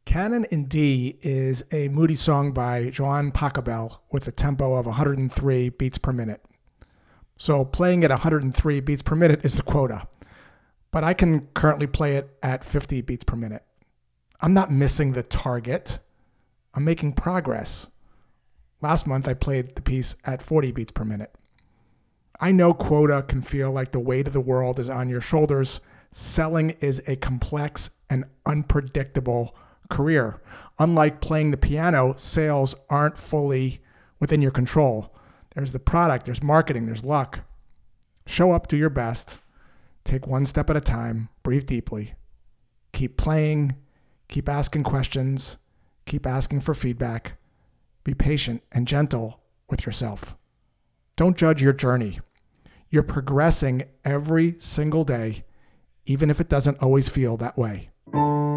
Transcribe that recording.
Canon in D is a moody song by Joan Pachelbel with a tempo of 103 beats per minute. So playing at 103 beats per minute is the quota, but I can currently play it at 50 beats per minute. I'm not missing the target. I'm making progress. Last month I played the piece at 40 beats per minute. I know quota can feel like the weight of the world is on your shoulders. Selling is a complex and unpredictable career. Unlike playing the piano, sales aren't fully within your control. There's the product, there's marketing, there's luck. Show up, do your best. Take one step at a time, breathe deeply. Keep playing, keep asking questions, keep asking for feedback. Be patient and gentle with yourself. Don't judge your journey. You're progressing every single day, even if it doesn't always feel that way.